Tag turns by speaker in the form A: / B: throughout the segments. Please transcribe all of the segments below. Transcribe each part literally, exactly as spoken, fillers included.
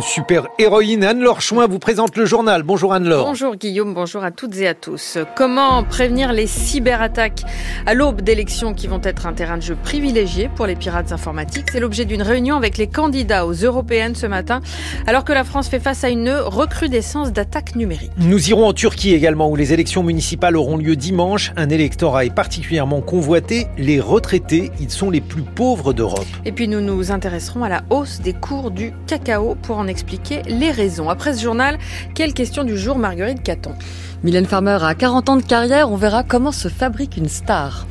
A: super héroïne. Anne-Laure Chouin vous présente le journal. Bonjour Anne-Laure.
B: Bonjour Guillaume, bonjour à toutes et à tous. Comment prévenir les cyberattaques à l'aube d'élections qui vont être un terrain de jeu privilégié pour les pirates informatiques? C'est l'objet d'une réunion avec les candidats aux européennes ce matin, alors que la France fait face à une recrudescence d'attaques numériques.
A: Nous irons en Turquie également, où les élections municipales auront lieu dimanche. Un électorat est particulièrement convoité. Les retraités, ils sont les plus pauvres d'Europe.
B: Et puis nous nous intéresserons à la hausse des cours du cacao pour en expliquer les raisons. Après ce journal, quelle question du jour, Marguerite Caton?
C: Mylène Farmer a quarante ans de carrière, on verra comment se fabrique une star.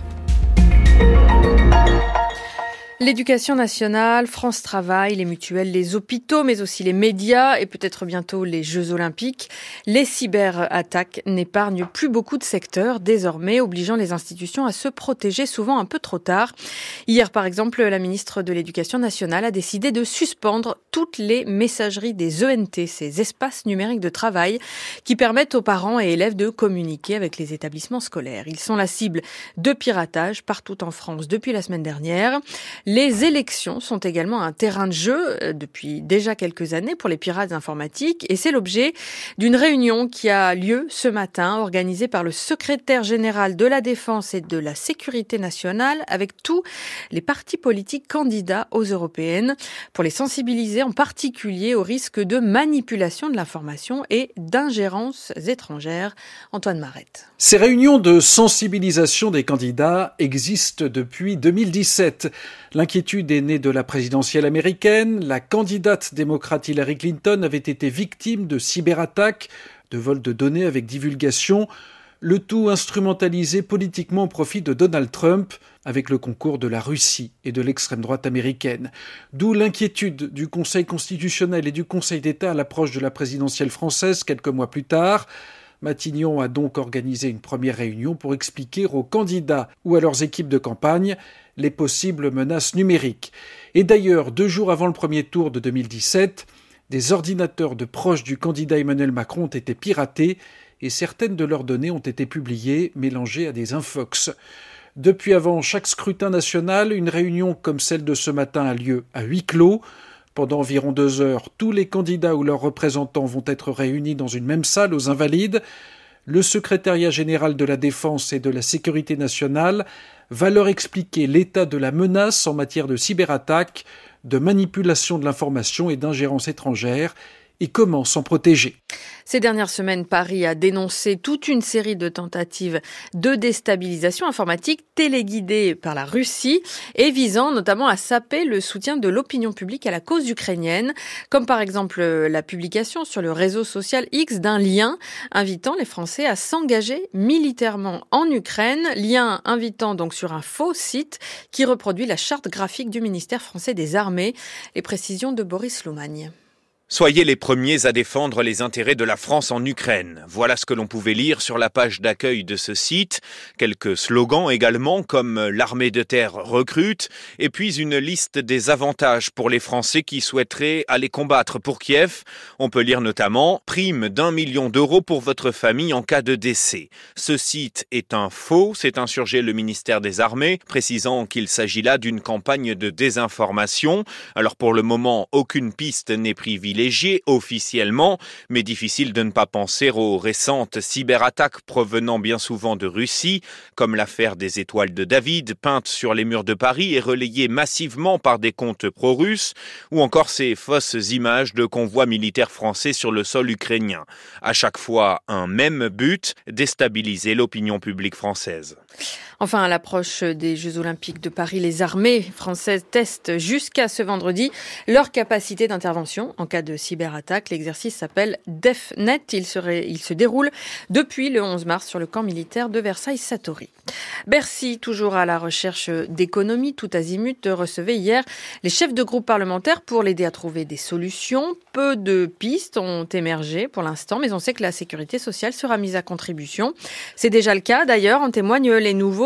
B: L'éducation nationale, France Travail, les mutuelles, les hôpitaux, mais aussi les médias et peut-être bientôt les Jeux Olympiques. Les cyberattaques n'épargnent plus beaucoup de secteurs, désormais obligeant les institutions à se protéger souvent un peu trop tard. Hier, par exemple, la ministre de l'Éducation nationale a décidé de suspendre toutes les messageries des E N T, ces espaces numériques de travail qui permettent aux parents et élèves de communiquer avec les établissements scolaires. Ils sont la cible de piratage partout en France depuis la semaine dernière. Les élections sont également un terrain de jeu depuis déjà quelques années pour les pirates informatiques et c'est l'objet d'une réunion qui a lieu ce matin, organisée par le secrétaire général de la Défense et de la Sécurité nationale avec tous les partis politiques candidats aux européennes pour les sensibiliser en particulier au risque de manipulation de l'information et d'ingérences étrangères. Antoine Marette.
D: Ces réunions de sensibilisation des candidats existent depuis deux mille dix-sept. L'inquiétude est née de la présidentielle américaine. La candidate démocrate Hillary Clinton avait été victime de cyberattaques, de vols de données avec divulgation, le tout instrumentalisé politiquement au profit de Donald Trump, avec le concours de la Russie et de l'extrême droite américaine. D'où l'inquiétude du Conseil constitutionnel et du Conseil d'État à l'approche de la présidentielle française quelques mois plus tard. Matignon a donc organisé une première réunion pour expliquer aux candidats ou à leurs équipes de campagne les possibles menaces numériques. Et d'ailleurs, deux jours avant le premier tour de deux mille dix-sept, des ordinateurs de proches du candidat Emmanuel Macron ont été piratés et certaines de leurs données ont été publiées, mélangées à des infox. Depuis avant chaque scrutin national, une réunion comme celle de ce matin a lieu à huis clos. Pendant environ deux heures, tous les candidats ou leurs représentants vont être réunis dans une même salle aux Invalides. Le secrétariat général de la Défense et de la Sécurité nationale va leur expliquer l'état de la menace en matière de cyberattaque, de manipulation de l'information et d'ingérence étrangère, et comment s'en protéger.
B: Ces dernières semaines, Paris a dénoncé toute une série de tentatives de déstabilisation informatique téléguidées par la Russie et visant notamment à saper le soutien de l'opinion publique à la cause ukrainienne, comme par exemple la publication sur le réseau social X d'un lien invitant les Français à s'engager militairement en Ukraine, lien invitant donc sur un faux site qui reproduit la charte graphique du ministère français des Armées. Les précisions de Boris Loumagne.
E: Soyez les premiers à défendre les intérêts de la France en Ukraine. Voilà ce que l'on pouvait lire sur la page d'accueil de ce site. Quelques slogans également comme « L'armée de terre recrute » et puis une liste des avantages pour les Français qui souhaiteraient aller combattre pour Kiev. On peut lire notamment « Prime d'un million d'euros pour votre famille en cas de décès ». Ce site est un faux, s'est insurgé le ministère des Armées, précisant qu'il s'agit là d'une campagne de désinformation. Alors pour le moment, aucune piste n'est privilégiée officiellement, mais difficile de ne pas penser aux récentes cyberattaques provenant bien souvent de Russie, comme l'affaire des étoiles de David, peinte sur les murs de Paris et relayée massivement par des comptes pro-russes, ou encore ces fausses images de convois militaires français sur le sol ukrainien. À chaque fois, un même but, déstabiliser l'opinion publique française.
B: Enfin, à l'approche des Jeux Olympiques de Paris, les armées françaises testent jusqu'à ce vendredi leur capacité d'intervention en cas de cyberattaque. L'exercice s'appelle DEFNet. Il, serait, il se déroule depuis le onze mars sur le camp militaire de Versailles-Satory. Bercy, toujours à la recherche d'économies, tout azimut, recevait hier les chefs de groupe parlementaires pour l'aider à trouver des solutions. Peu de pistes ont émergé pour l'instant, mais on sait que la sécurité sociale sera mise à contribution. C'est déjà le cas, d'ailleurs, en témoignent les nouveaux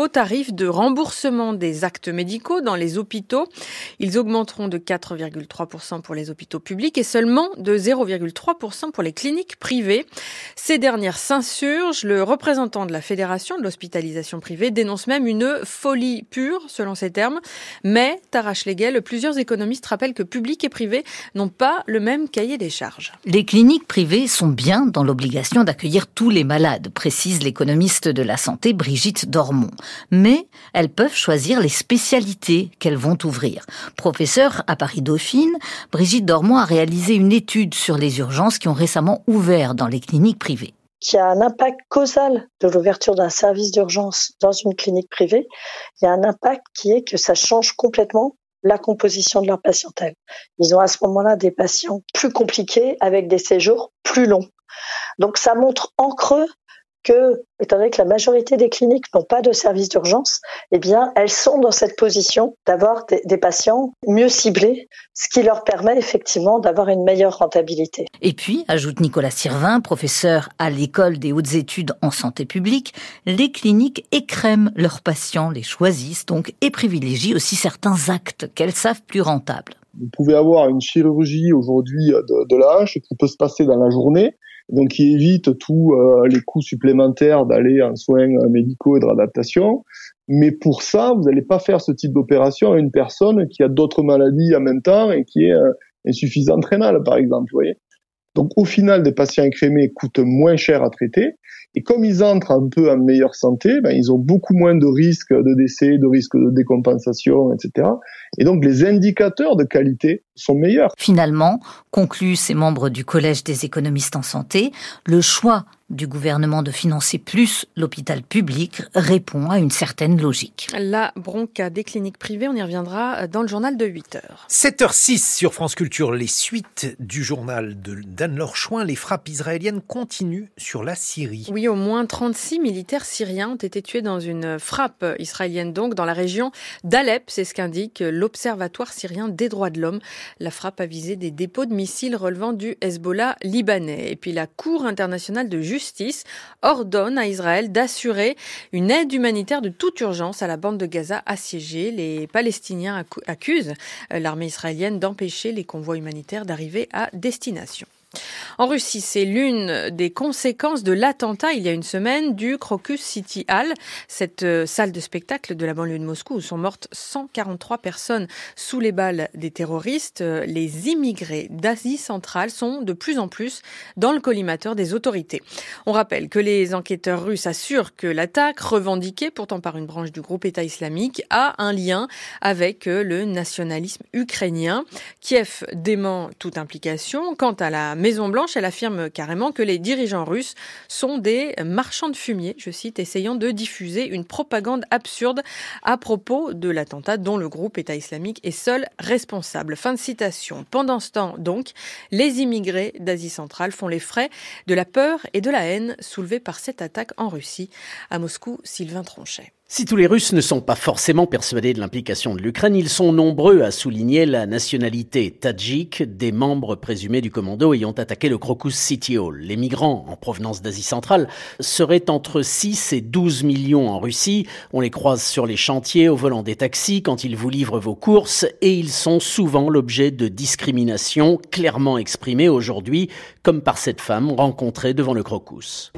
B: tarifs de remboursement des actes médicaux dans les hôpitaux. Ils augmenteront de quatre virgule trois pour cent pour les hôpitaux publics et seulement de zéro virgule trois pour cent pour les cliniques privées. Ces dernières s'insurgent. Le représentant de la Fédération de l'hospitalisation privée dénonce même une folie pure, selon ses termes. Mais, Tara Schlegel, plusieurs économistes rappellent que public et privé n'ont pas le même cahier des charges.
F: Les cliniques privées sont bien dans l'obligation d'accueillir tous les malades, précise l'économiste de la santé Brigitte Dormont. Mais elles peuvent choisir les spécialités qu'elles vont ouvrir. Professeure à Paris-Dauphine, Brigitte Dormont a réalisé une étude sur les urgences qui ont récemment ouvert dans les cliniques privées.
G: Qui a un impact causal de l'ouverture d'un service d'urgence dans une clinique privée, il y a un impact qui est que ça change complètement la composition de leur patientèle. Ils ont à ce moment-là des patients plus compliqués avec des séjours plus longs. Donc ça montre en creux que, étant donné que la majorité des cliniques n'ont pas de service d'urgence, eh bien, elles sont dans cette position d'avoir des, des patients mieux ciblés, ce qui leur permet effectivement d'avoir une meilleure rentabilité.
F: Et puis, ajoute Nicolas Sirvin, professeur à l'École des hautes études en santé publique, les cliniques écrèment leurs patients, les choisissent donc et privilégient aussi certains actes qu'elles savent plus rentables.
H: Vous pouvez avoir une chirurgie aujourd'hui de, de la hanche qui peut se passer dans la journée, donc qui évite tous euh, les coûts supplémentaires d'aller en soins médicaux et de réadaptation. Mais pour ça, vous n'allez pas faire ce type d'opération à une personne qui a d'autres maladies en même temps et qui est euh, insuffisante rénale, par exemple. Vous voyez. Donc au final, des patients écrémés coûtent moins cher à traiter. Et comme ils entrent un peu en meilleure santé, ben, ils ont beaucoup moins de risques de décès, de risques de décompensation, et cetera. Et donc les indicateurs de qualité sont meilleurs.
F: Finalement, concluent ces membres du Collège des économistes en santé, le choix du gouvernement de financer plus l'hôpital public répond à une certaine logique.
B: La bronca des cliniques privées, on y reviendra dans le journal de huit heures.
A: sept heures six sur France Culture, les suites du journal de d'Anne-Laure Chouin. Les frappes israéliennes continuent sur la Syrie.
B: Oui, au moins trente-six militaires syriens ont été tués dans une frappe israélienne, donc dans la région d'Alep, c'est ce qu'indique l'Observatoire syrien des droits de l'homme. La frappe a visé des dépôts de missiles relevant du Hezbollah libanais. Et puis la Cour internationale de justice Justice ordonne à Israël d'assurer une aide humanitaire de toute urgence à la bande de Gaza assiégée. Les Palestiniens accusent l'armée israélienne d'empêcher les convois humanitaires d'arriver à destination. En Russie, c'est l'une des conséquences de l'attentat il y a une semaine du Crocus City Hall, cette salle de spectacle de la banlieue de Moscou où sont mortes cent quarante-trois personnes sous les balles des terroristes. Les immigrés d'Asie centrale sont de plus en plus dans le collimateur des autorités. On rappelle que les enquêteurs russes assurent que l'attaque, revendiquée pourtant par une branche du groupe État islamique, a un lien avec le nationalisme ukrainien. Kiev dément toute implication. Quant à la Maison-Blanche, elle affirme carrément que les dirigeants russes sont des marchands de fumier, je cite, essayant de diffuser une propagande absurde à propos de l'attentat dont le groupe État islamique est seul responsable. Fin de citation. Pendant ce temps, donc, les immigrés d'Asie centrale font les frais de la peur et de la haine soulevées par cette attaque en Russie. À Moscou, Sylvain Tronchet.
I: Si tous les Russes ne sont pas forcément persuadés de l'implication de l'Ukraine, ils sont nombreux à souligner la nationalité tadjik des membres présumés du commando ayant attaqué le Crocus City Hall. Les migrants en provenance d'Asie centrale seraient entre six et douze millions en Russie. On les croise sur les chantiers, au volant des taxis, quand ils vous livrent vos courses, et ils sont souvent l'objet de discriminations clairement exprimées aujourd'hui, comme par cette femme rencontrée devant le Crocus.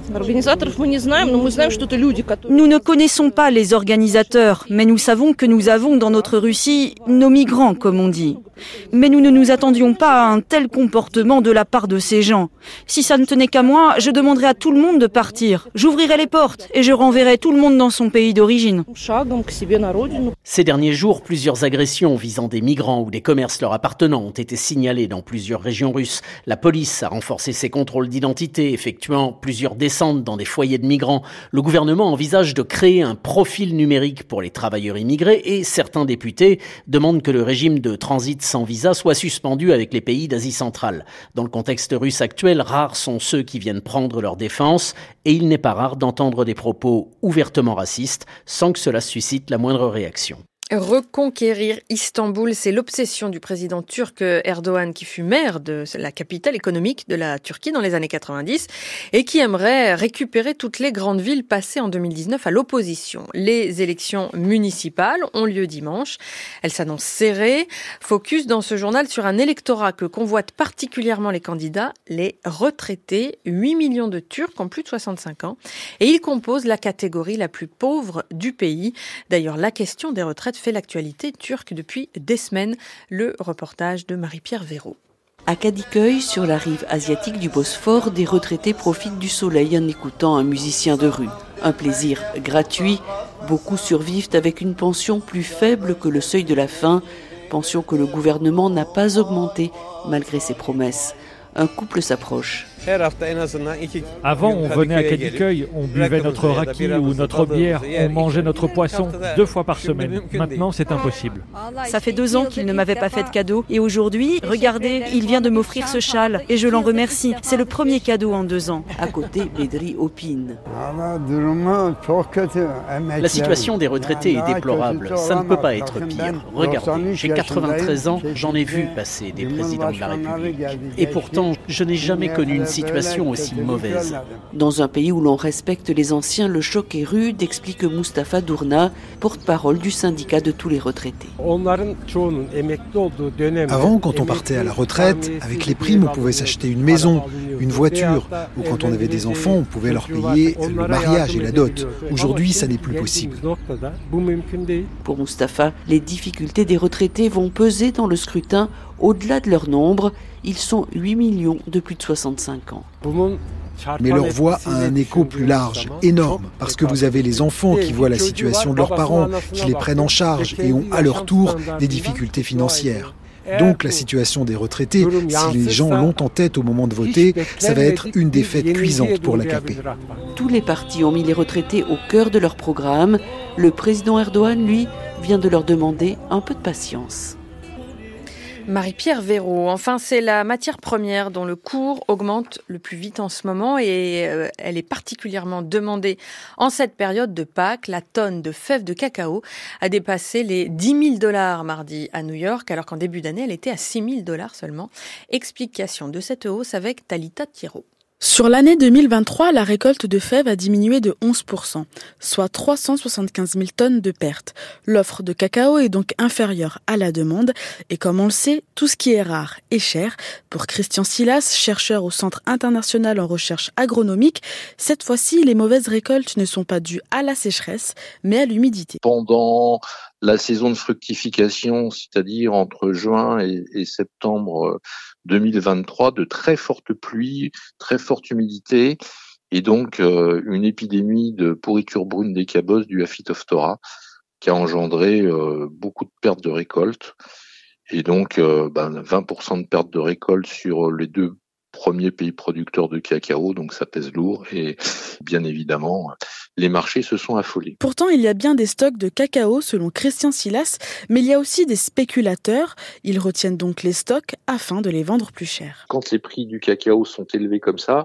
J: Nous ne connaissons pas les les organisateurs, mais nous savons que nous avons dans notre Russie nos migrants, comme on dit. Mais nous ne nous attendions pas à un tel comportement de la part de ces gens. Si ça ne tenait qu'à moi, je demanderais à tout le monde de partir. J'ouvrirai les portes et je renverrai tout le monde dans son pays d'origine.
I: Ces derniers jours, plusieurs agressions visant des migrants ou des commerces leur appartenant ont été signalées dans plusieurs régions russes. La police a renforcé ses contrôles d'identité, effectuant plusieurs descentes dans des foyers de migrants. Le gouvernement envisage de créer un profil numérique pour les travailleurs immigrés et certains députés demandent que le régime de transit sans visa soit suspendu avec les pays d'Asie centrale. Dans le contexte russe actuel, rares sont ceux qui viennent prendre leur défense et il n'est pas rare d'entendre des propos ouvertement racistes sans que cela suscite la moindre réaction.
B: Reconquérir Istanbul, c'est l'obsession du président turc Erdogan, qui fut maire de la capitale économique de la Turquie dans les années quatre-vingt-dix et qui aimerait récupérer toutes les grandes villes passées en deux mille dix-neuf à l'opposition. Les élections municipales ont lieu dimanche. Elles s'annoncent serrées. Focus dans ce journal sur un électorat que convoitent particulièrement les candidats, les retraités, huit millions de Turcs en plus de soixante-cinq ans. Et ils composent la catégorie la plus pauvre du pays. D'ailleurs, la question des retraites fait l'actualité turque depuis des semaines. Le reportage de Marie-Pierre Véraud.
K: À Kadıköy, sur la rive asiatique du Bosphore, des retraités profitent du soleil en écoutant un musicien de rue. Un plaisir gratuit. Beaucoup survivent avec une pension plus faible que le seuil de la faim, pension que le gouvernement n'a pas augmentée malgré ses promesses. Un couple s'approche.
L: Avant, on venait à Kadıköy, on buvait notre raki ou notre bière, on mangeait notre poisson deux fois par semaine. Maintenant, c'est impossible.
J: Ça fait deux ans qu'il ne m'avait pas fait de cadeau. Et aujourd'hui, regardez, il vient de m'offrir ce châle. Et je l'en remercie. C'est le premier cadeau en deux ans.
K: À côté, Bedri opine.
I: La situation des retraités est déplorable. Ça ne peut pas être pire. Regardez, j'ai quatre-vingt-treize ans, j'en ai vu passer des présidents de la République. Et pourtant, je n'ai jamais connu une situation aussi mauvaise.
K: Dans un pays où l'on respecte les anciens, le choc est rude, explique Mustafa Durna, porte-parole du syndicat de tous les retraités.
M: Avant, quand on partait à la retraite, avec les primes, on pouvait s'acheter une maison, une voiture, ou quand on avait des enfants, on pouvait leur payer le mariage et la dot. Aujourd'hui, ça n'est plus possible.
K: Pour Mustafa, les difficultés des retraités vont peser dans le scrutin au-delà de leur nombre. Ils sont huit millions de plus de soixante-cinq ans.
M: Mais leur voix a un écho plus large, énorme, parce que vous avez les enfants qui voient la situation de leurs parents, qui les prennent en charge et ont à leur tour des difficultés financières. Donc la situation des retraités, si les gens l'ont en tête au moment de voter, ça va être une défaite cuisante pour l'A K P.
K: Tous les partis ont mis les retraités au cœur de leur programme. Le président Erdogan, lui, vient de leur demander un peu de patience.
B: Marie-Pierre Véraud. Enfin, c'est la matière première dont le cours augmente le plus vite en ce moment et euh, elle est particulièrement demandée en cette période de Pâques. La tonne de fèves de cacao a dépassé les dix mille dollars mardi à New York, alors qu'en début d'année, elle était à six mille dollars seulement. Explication de cette hausse avec Talita Thiraud.
N: Sur l'année deux mille vingt-trois, la récolte de fèves a diminué de onze pour cent, soit trois cent soixante-quinze mille tonnes de pertes. L'offre de cacao est donc inférieure à la demande et comme on le sait, tout ce qui est rare est cher. Pour Christian Silas, chercheur au Centre international en recherche agronomique, cette fois-ci, les mauvaises récoltes ne sont pas dues à la sécheresse, mais à l'humidité.
O: Pendant la saison de fructification, c'est-à-dire entre juin et, et septembre deux mille vingt-trois, de très fortes pluies, très forte humidité et donc euh, une épidémie de pourriture brune des cabosses du Aphytophthora qui a engendré euh, beaucoup de pertes de récolte et donc euh, ben, vingt pour cent de pertes de récolte sur les deux premiers pays producteurs de cacao, donc ça pèse lourd et bien évidemment les marchés se sont affolés.
N: Pourtant, il y a bien des stocks de cacao selon Christian Silas, mais il y a aussi des spéculateurs. Ils retiennent donc les stocks afin de les vendre plus cher.
O: Quand les prix du cacao sont élevés comme ça,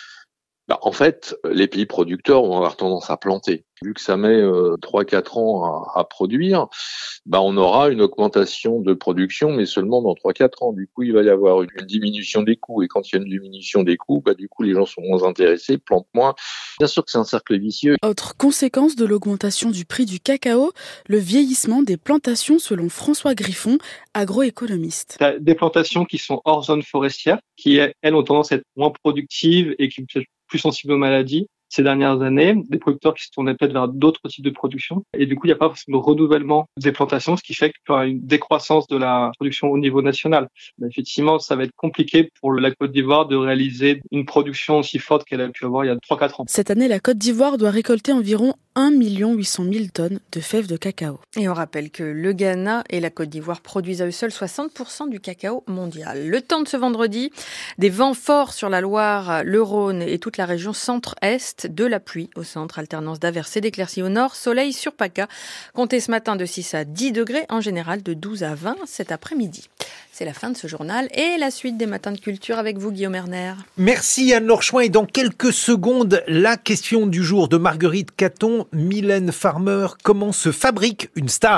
O: bah, en fait, les pays producteurs vont avoir tendance à planter. Vu que ça met euh, trois à quatre ans à, à produire, bah, on aura une augmentation de production, mais seulement dans trois à quatre ans. Du coup, il va y avoir une, une diminution des coûts. Et quand il y a une diminution des coûts, bah, du coup, les gens sont moins intéressés, plantent moins. Bien sûr que c'est un cercle vicieux.
N: Autre conséquence de l'augmentation du prix du cacao, le vieillissement des plantations selon François Griffon, agroéconomiste.
P: T'as des plantations qui sont hors zone forestière, qui, elles, ont tendance à être moins productives et qui sont plus sensibles aux maladies. Ces dernières années, des producteurs qui se tournaient peut-être vers d'autres types de production. Et du coup, il n'y a pas forcément de renouvellement des plantations, ce qui fait qu'il y aura une décroissance de la production au niveau national. Mais effectivement, ça va être compliqué pour la Côte d'Ivoire de réaliser une production aussi forte qu'elle a pu avoir il y a trois à quatre ans.
N: Cette année, la Côte d'Ivoire doit récolter environ un million huit cent mille tonnes de fèves de cacao.
B: Et on rappelle que le Ghana et la Côte d'Ivoire produisent à eux seuls soixante pour cent du cacao mondial. Le temps de ce vendredi, des vents forts sur la Loire, le Rhône et toute la région centre-est, de la pluie au centre, alternance d'averses et d'éclaircies au nord, soleil sur PACA. Comptez ce matin de six à dix degrés, en général de douze à vingt cet après-midi. C'est la fin de ce journal et la suite des matins de culture avec vous, Guillaume Erner.
A: Merci Anne-Laure Chouin. Et dans quelques secondes, la question du jour de Marguerite Caton, Mylène Farmer. Comment se fabrique une star ?